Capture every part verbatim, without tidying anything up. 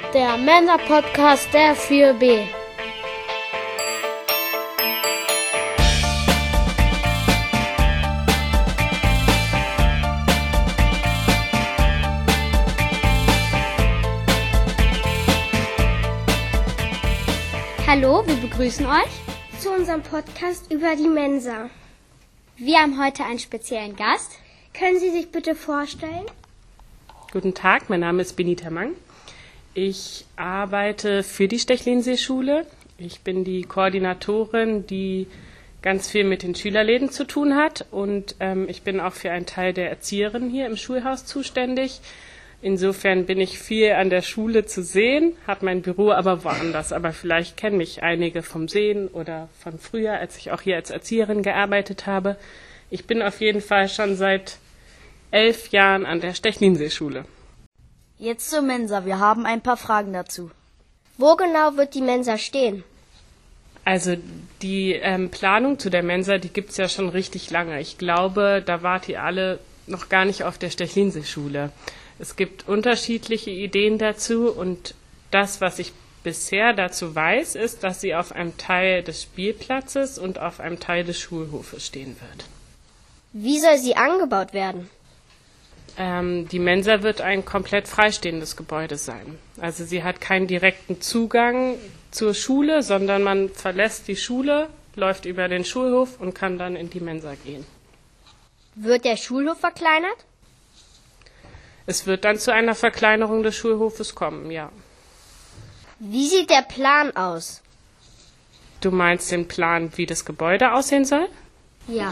Der Mensa-Podcast der vier B. Hallo, wir begrüßen euch zu unserem Podcast über die Mensa. Wir haben heute einen speziellen Gast. Können Sie sich bitte vorstellen? Guten Tag, mein Name ist Benita Mang. Ich arbeite für die Stechlinsee-Schule. Ich bin die Koordinatorin, die ganz viel mit den Schülerläden zu tun hat. Und ähm, ich bin auch für einen Teil der Erzieherin hier im Schulhaus zuständig. Insofern bin ich viel an der Schule zu sehen, habe mein Büro aber woanders. Aber vielleicht kennen mich einige vom Sehen oder von früher, als ich auch hier als Erzieherin gearbeitet habe. Ich bin auf jeden Fall schon seit elf Jahren an der Stechlinsee-Schule. Jetzt zur Mensa. Wir haben ein paar Fragen dazu. Wo genau wird die Mensa stehen? Also die ähm, Planung zu der Mensa, die gibt es ja schon richtig lange. Ich glaube, da wart ihr alle noch gar nicht auf der Stechlinsee-Schule. Es gibt unterschiedliche Ideen dazu und das, was ich bisher dazu weiß, ist, dass sie auf einem Teil des Spielplatzes und auf einem Teil des Schulhofes stehen wird. Wie soll sie angebaut werden? Ähm, die Mensa wird ein komplett freistehendes Gebäude sein. Also sie hat keinen direkten Zugang zur Schule, sondern man verlässt die Schule, läuft über den Schulhof und kann dann in die Mensa gehen. Wird der Schulhof verkleinert? Es wird dann zu einer Verkleinerung des Schulhofes kommen, ja. Wie sieht der Plan aus? Du meinst den Plan, wie das Gebäude aussehen soll? Ja.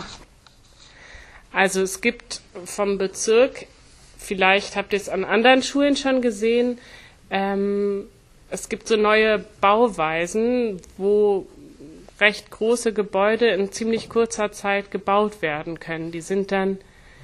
Also es gibt vom Bezirk, vielleicht habt ihr es an anderen Schulen schon gesehen, ähm, es gibt so neue Bauweisen, wo recht große Gebäude in ziemlich kurzer Zeit gebaut werden können. Die sind dann,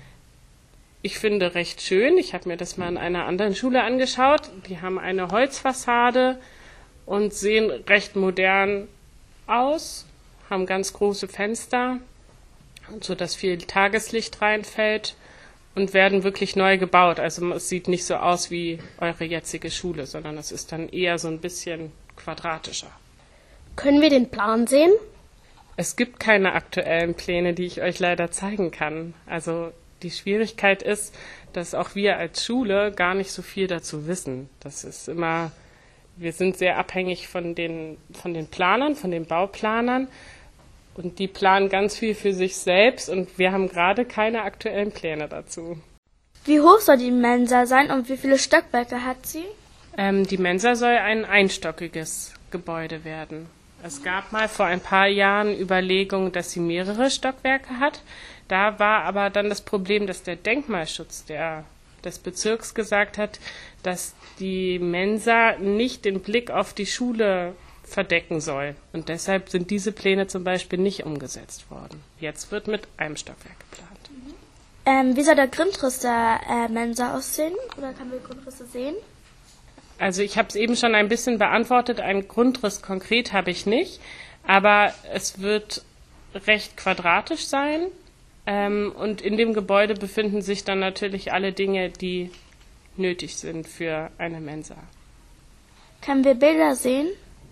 ich finde, recht schön. Ich habe mir das mal in einer anderen Schule angeschaut. Die haben eine Holzfassade und sehen recht modern aus, haben ganz große Fenster, sodass viel Tageslicht reinfällt und werden wirklich neu gebaut. Also es sieht nicht so aus wie eure jetzige Schule, sondern es ist dann eher so ein bisschen quadratischer. Können wir den Plan sehen? Es gibt keine aktuellen Pläne, die ich euch leider zeigen kann. Also die Schwierigkeit ist, dass auch wir als Schule gar nicht so viel dazu wissen. Das ist immer, wir sind sehr abhängig von den, von den Planern, von den Bauplanern. Und die planen ganz viel für sich selbst und wir haben gerade keine aktuellen Pläne dazu. Wie hoch soll die Mensa sein und wie viele Stockwerke hat sie? Ähm, die Mensa soll ein einstöckiges Gebäude werden. Es gab mal vor ein paar Jahren Überlegungen, dass sie mehrere Stockwerke hat. Da war aber dann das Problem, dass der Denkmalschutz der, des Bezirks gesagt hat, dass die Mensa nicht den Blick auf die Schule verdecken soll. Und deshalb sind diese Pläne zum Beispiel nicht umgesetzt worden. Jetzt wird mit einem Stockwerk geplant. Ähm, wie soll der Grundriss der äh, Mensa aussehen? Oder kann man die Grundrisse sehen? Also ich habe es eben schon ein bisschen beantwortet. Einen Grundriss konkret habe ich nicht. Aber es wird recht quadratisch sein. Ähm, und in dem Gebäude befinden sich dann natürlich alle Dinge, die nötig sind für eine Mensa. Können wir Bilder sehen?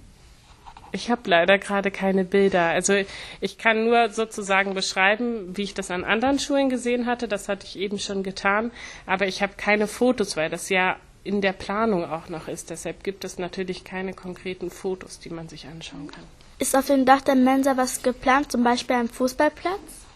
Ich habe leider gerade keine Bilder. Also ich kann nur sozusagen beschreiben, wie ich das an anderen Schulen gesehen hatte. Das hatte ich eben schon getan. Aber ich habe keine Fotos, weil das ja in der Planung auch noch ist. Deshalb gibt es natürlich keine konkreten Fotos, die man sich anschauen kann. Ist auf dem Dach der Mensa was geplant, zum Beispiel ein Fußballplatz?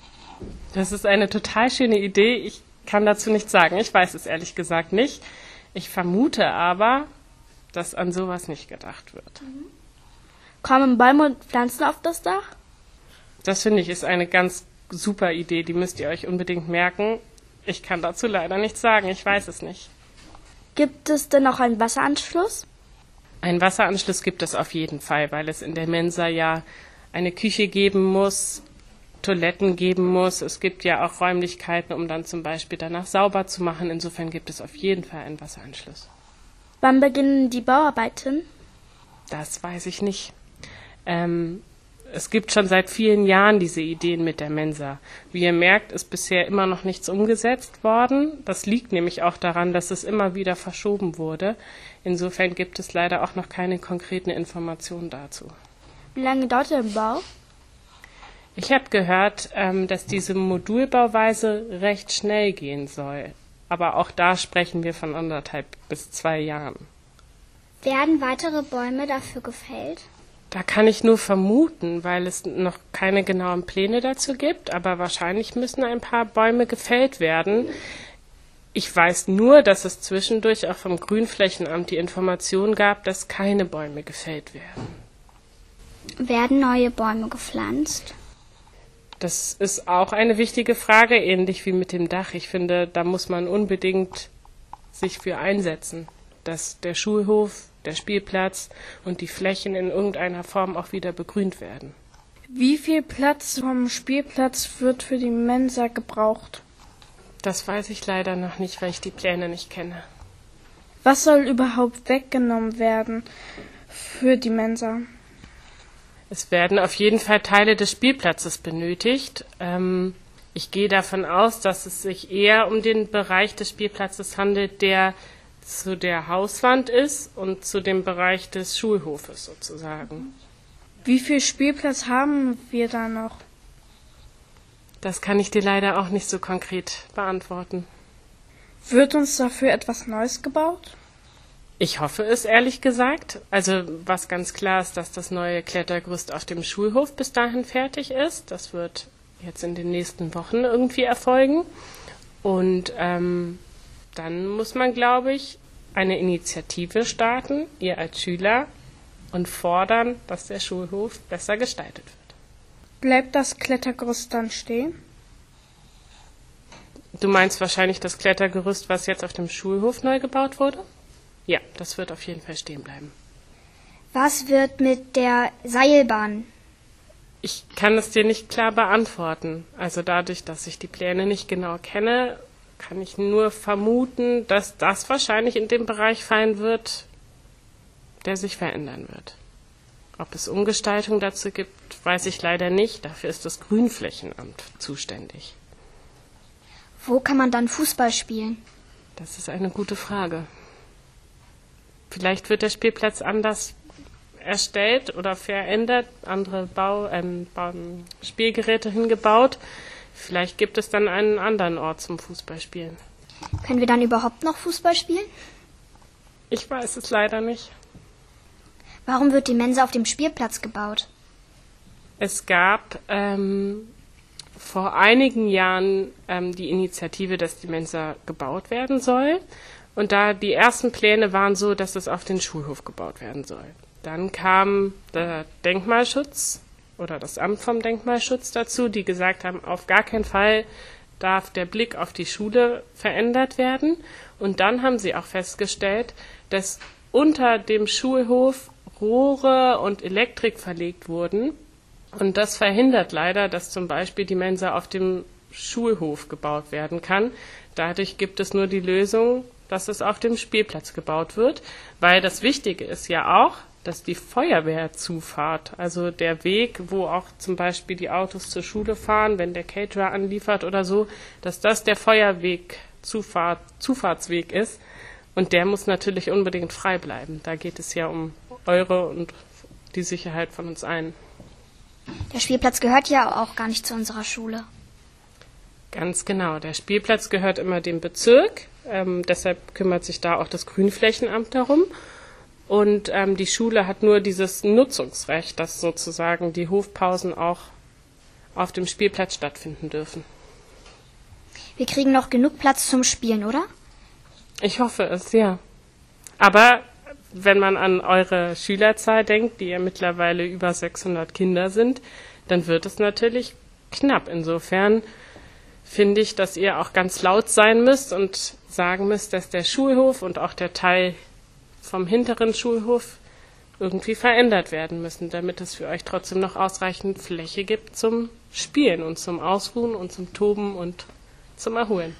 Das ist eine total schöne Idee. Ich kann dazu nichts sagen. Ich weiß es ehrlich gesagt nicht. Ich vermute aber, dass an sowas nicht gedacht wird. Mhm. Kommen Bäume und Pflanzen auf das Dach? Das finde ich ist eine ganz super Idee. Die müsst ihr euch unbedingt merken. Ich kann dazu leider nichts sagen. Ich weiß es nicht. Gibt es denn noch einen Wasseranschluss? Einen Wasseranschluss gibt es auf jeden Fall, weil es in der Mensa ja eine Küche geben muss, Toiletten geben muss. Es gibt ja auch Räumlichkeiten, um dann zum Beispiel danach sauber zu machen. Insofern gibt es auf jeden Fall einen Wasseranschluss. Wann beginnen die Bauarbeiten? Das weiß ich nicht. Ähm, es gibt schon seit vielen Jahren diese Ideen mit der Mensa. Wie ihr merkt, ist bisher immer noch nichts umgesetzt worden. Das liegt nämlich auch daran, dass es immer wieder verschoben wurde. Insofern gibt es leider auch noch keine konkreten Informationen dazu. Wie lange dauert der Bau? Ich habe gehört, ähm, dass diese Modulbauweise recht schnell gehen soll. Aber auch da sprechen wir von anderthalb bis zwei Jahren. Werden weitere Bäume dafür gefällt? Da kann ich nur vermuten, weil es noch keine genauen Pläne dazu gibt. Aber wahrscheinlich müssen ein paar Bäume gefällt werden. Ich weiß nur, dass es zwischendurch auch vom Grünflächenamt die Information gab, dass keine Bäume gefällt werden. Werden neue Bäume gepflanzt? Das ist auch eine wichtige Frage, ähnlich wie mit dem Dach. Ich finde, da muss man unbedingt sich für einsetzen, dass der Schulhof, der Spielplatz und die Flächen in irgendeiner Form auch wieder begrünt werden. Wie viel Platz vom Spielplatz wird für die Mensa gebraucht? Das weiß ich leider noch nicht, weil ich die Pläne nicht kenne. Was soll überhaupt weggenommen werden für die Mensa? Es werden auf jeden Fall Teile des Spielplatzes benötigt. Ähm, ich gehe davon aus, dass es sich eher um den Bereich des Spielplatzes handelt, der zu der Hauswand ist und zu dem Bereich des Schulhofes sozusagen. Wie viel Spielplatz haben wir da noch? Das kann ich dir leider auch nicht so konkret beantworten. Wird uns dafür etwas Neues gebaut? Ich hoffe es, ehrlich gesagt. Also was ganz klar ist, dass das neue Klettergerüst auf dem Schulhof bis dahin fertig ist. Das wird jetzt in den nächsten Wochen irgendwie erfolgen. Und ähm, dann muss man, glaube ich, eine Initiative starten, ihr als Schüler, und fordern, dass der Schulhof besser gestaltet wird. Bleibt das Klettergerüst dann stehen? Du meinst wahrscheinlich das Klettergerüst, was jetzt auf dem Schulhof neu gebaut wurde? Ja, das wird auf jeden Fall stehen bleiben. Was wird mit der Seilbahn? Ich kann es dir nicht klar beantworten. Also dadurch, dass ich die Pläne nicht genau kenne, kann ich nur vermuten, dass das wahrscheinlich in dem Bereich fallen wird, der sich verändern wird. Ob es Umgestaltung dazu gibt, weiß ich leider nicht. Dafür ist das Grünflächenamt zuständig. Wo kann man dann Fußball spielen? Das ist eine gute Frage. Vielleicht wird der Spielplatz anders erstellt oder verändert, andere Bau, ähm, Bau, Spielgeräte hingebaut. Vielleicht gibt es dann einen anderen Ort zum Fußballspielen. Können wir dann überhaupt noch Fußball spielen? Ich weiß es leider nicht. Warum wird die Mensa auf dem Spielplatz gebaut? Es gab ähm, vor einigen Jahren ähm, die Initiative, dass die Mensa gebaut werden soll. Und da die ersten Pläne waren so, dass es auf den Schulhof gebaut werden soll. Dann kam der Denkmalschutz oder das Amt vom Denkmalschutz dazu, die gesagt haben, auf gar keinen Fall darf der Blick auf die Schule verändert werden. Und dann haben sie auch festgestellt, dass unter dem Schulhof Rohre und Elektrik verlegt wurden. Und das verhindert leider, dass zum Beispiel die Mensa auf dem Schulhof gebaut werden kann. Dadurch gibt es nur die Lösung, dass es auf dem Spielplatz gebaut wird, weil das Wichtige ist ja auch, dass die Feuerwehrzufahrt, also der Weg, wo auch zum Beispiel die Autos zur Schule fahren, wenn der Caterer anliefert oder so, dass das der Feuerweg, Zufahrt, Zufahrtsweg ist und der muss natürlich unbedingt frei bleiben. Da geht es ja um eure und die Sicherheit von uns allen. Der Spielplatz gehört ja auch gar nicht zu unserer Schule. Ganz genau. Der Spielplatz gehört immer dem Bezirk. Ähm, deshalb kümmert sich da auch das Grünflächenamt darum. Und ähm, die Schule hat nur dieses Nutzungsrecht, dass sozusagen die Hofpausen auch auf dem Spielplatz stattfinden dürfen. Wir kriegen noch genug Platz zum Spielen, oder? Ich hoffe es, ja. Aber wenn man an eure Schülerzahl denkt, die ja mittlerweile über sechshundert Kinder sind, dann wird es natürlich knapp. Insofern finde ich, dass ihr auch ganz laut sein müsst und sagen müsst, dass der Schulhof und auch der Teil vom hinteren Schulhof irgendwie verändert werden müssen, damit es für euch trotzdem noch ausreichend Fläche gibt zum Spielen und zum Ausruhen und zum Toben und zum Erholen.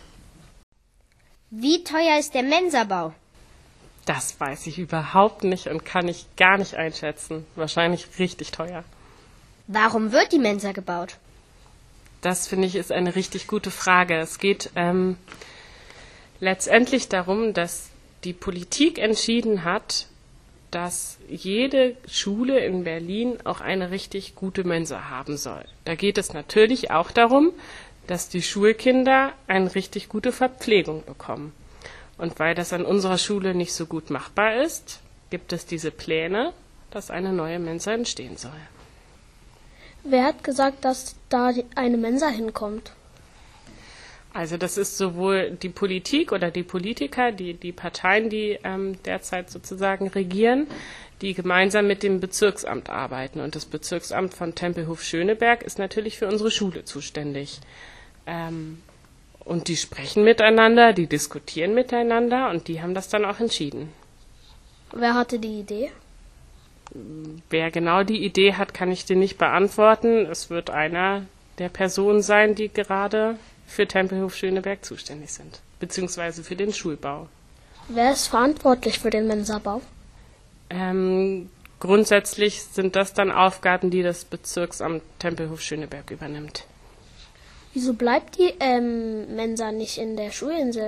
Wie teuer ist der Mensabau? Das weiß ich überhaupt nicht und kann ich gar nicht einschätzen. Wahrscheinlich richtig teuer. Warum wird die Mensa gebaut? Das, finde ich, ist eine richtig gute Frage. Es geht ähm, letztendlich darum, dass die Politik entschieden hat, dass jede Schule in Berlin auch eine richtig gute Mensa haben soll. Da geht es natürlich auch darum, dass die Schulkinder eine richtig gute Verpflegung bekommen. Und weil das an unserer Schule nicht so gut machbar ist, gibt es diese Pläne, dass eine neue Mensa entstehen soll. Wer hat gesagt, dass da eine Mensa hinkommt? Also das ist sowohl die Politik oder die Politiker, die, die Parteien, die ähm, derzeit sozusagen regieren, die gemeinsam mit dem Bezirksamt arbeiten. Und das Bezirksamt von Tempelhof-Schöneberg ist natürlich für unsere Schule zuständig. Ähm, und die sprechen miteinander, die diskutieren miteinander und die haben das dann auch entschieden. Wer hatte die Idee? Wer genau die Idee hat, kann ich dir nicht beantworten. Es wird einer der Personen sein, die gerade für Tempelhof-Schöneberg zuständig sind, beziehungsweise für den Schulbau. Wer ist verantwortlich für den Mensabau? Ähm, grundsätzlich sind das dann Aufgaben, die das Bezirksamt Tempelhof-Schöneberg übernimmt. Wieso bleibt die ähm, Mensa nicht in der Schulinsel?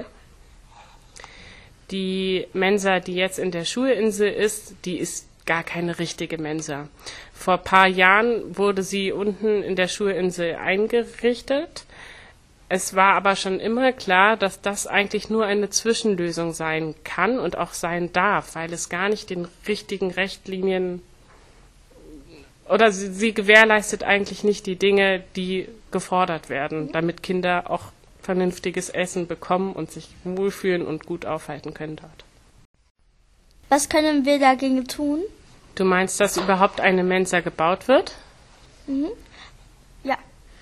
Die Mensa, die jetzt in der Schulinsel ist, die ist gar keine richtige Mensa. Vor ein paar Jahren wurde sie unten in der Schulinsel eingerichtet. Es war aber schon immer klar, dass das eigentlich nur eine Zwischenlösung sein kann und auch sein darf, weil es gar nicht den richtigen Richtlinien oder sie, sie gewährleistet eigentlich nicht die Dinge, die gefordert werden, damit Kinder auch vernünftiges Essen bekommen und sich wohlfühlen und gut aufhalten können dort. Was können wir dagegen tun? Du meinst, dass überhaupt eine Mensa gebaut wird? Mhm. Ja.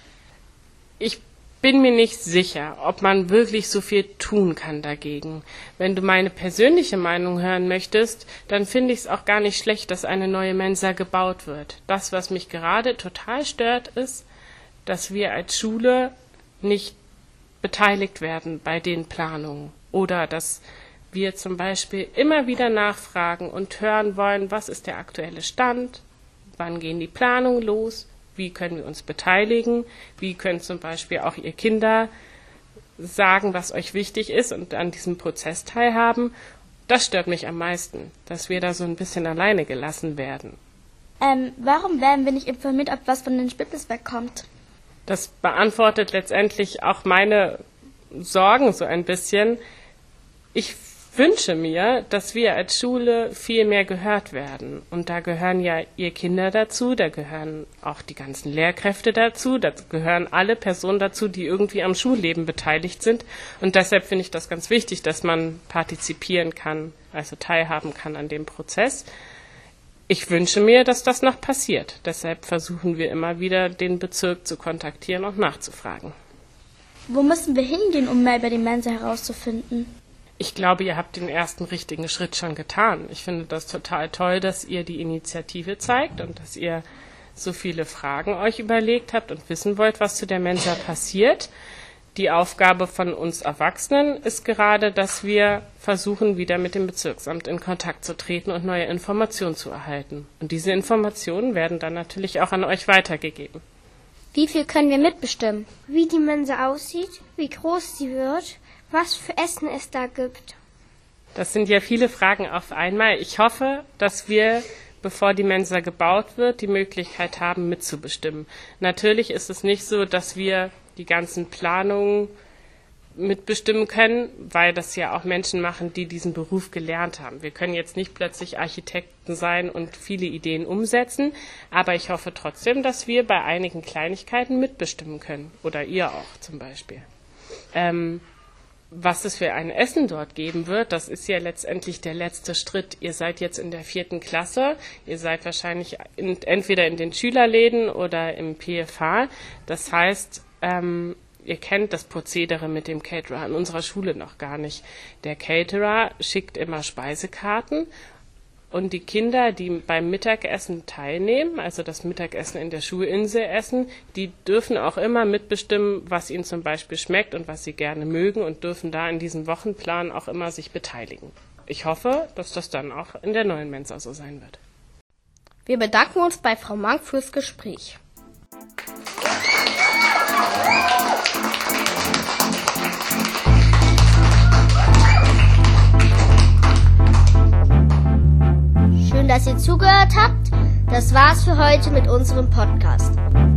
Ich bin mir nicht sicher, ob man wirklich so viel tun kann dagegen. Wenn du meine persönliche Meinung hören möchtest, dann finde ich es auch gar nicht schlecht, dass eine neue Mensa gebaut wird. Das, was mich gerade total stört, ist, dass wir als Schule nicht beteiligt werden bei den Planungen oder dass wir zum Beispiel immer wieder nachfragen und hören wollen, was ist der aktuelle Stand, wann gehen die Planungen los, wie können wir uns beteiligen, wie können zum Beispiel auch ihr Kinder sagen, was euch wichtig ist und an diesem Prozess teilhaben. Das stört mich am meisten, dass wir da so ein bisschen alleine gelassen werden. Ähm, warum werden wir nicht informiert, ob was von den Spittlesberg kommt? Das beantwortet letztendlich auch meine Sorgen so ein bisschen. Ich wünsche mir, dass wir als Schule viel mehr gehört werden. Und da gehören ja ihr Kinder dazu, da gehören auch die ganzen Lehrkräfte dazu, da gehören alle Personen dazu, die irgendwie am Schulleben beteiligt sind. Und deshalb finde ich das ganz wichtig, dass man partizipieren kann, also teilhaben kann an dem Prozess. Ich wünsche mir, dass das noch passiert. Deshalb versuchen wir immer wieder, den Bezirk zu kontaktieren und nachzufragen. Wo müssen wir hingehen, um mehr über die Mensa herauszufinden? Ich glaube, ihr habt den ersten richtigen Schritt schon getan. Ich finde das total toll, dass ihr die Initiative zeigt und dass ihr so viele Fragen euch überlegt habt und wissen wollt, was zu der Mensa passiert. Die Aufgabe von uns Erwachsenen ist gerade, dass wir versuchen, wieder mit dem Bezirksamt in Kontakt zu treten und neue Informationen zu erhalten. Und diese Informationen werden dann natürlich auch an euch weitergegeben. Wie viel können wir mitbestimmen? Wie die Mensa aussieht, wie groß sie wird, was für Essen es da gibt. Das sind ja viele Fragen auf einmal. Ich hoffe, dass wir, bevor die Mensa gebaut wird, die Möglichkeit haben, mitzubestimmen. Natürlich ist es nicht so, dass wir die ganzen Planungen mitbestimmen können, weil das ja auch Menschen machen, die diesen Beruf gelernt haben. Wir können jetzt nicht plötzlich Architekten sein und viele Ideen umsetzen, aber ich hoffe trotzdem, dass wir bei einigen Kleinigkeiten mitbestimmen können. Oder ihr auch zum Beispiel. Ähm, Was es für ein Essen dort geben wird, das ist ja letztendlich der letzte Schritt. Ihr seid jetzt in der vierten Klasse, ihr seid wahrscheinlich in, entweder in den Schülerläden oder im P F H. Das heißt, ähm, ihr kennt das Prozedere mit dem Caterer an unserer Schule noch gar nicht. Der Caterer schickt immer Speisekarten und die Kinder, die beim Mittagessen teilnehmen, also das Mittagessen in der Schulinsel essen, die dürfen auch immer mitbestimmen, was ihnen zum Beispiel schmeckt und was sie gerne mögen und dürfen da in diesem Wochenplan auch immer sich beteiligen. Ich hoffe, dass das dann auch in der neuen Mensa so sein wird. Wir bedanken uns bei Frau Mank fürs Gespräch. dass ihr zugehört habt. Das war's für heute mit unserem Podcast.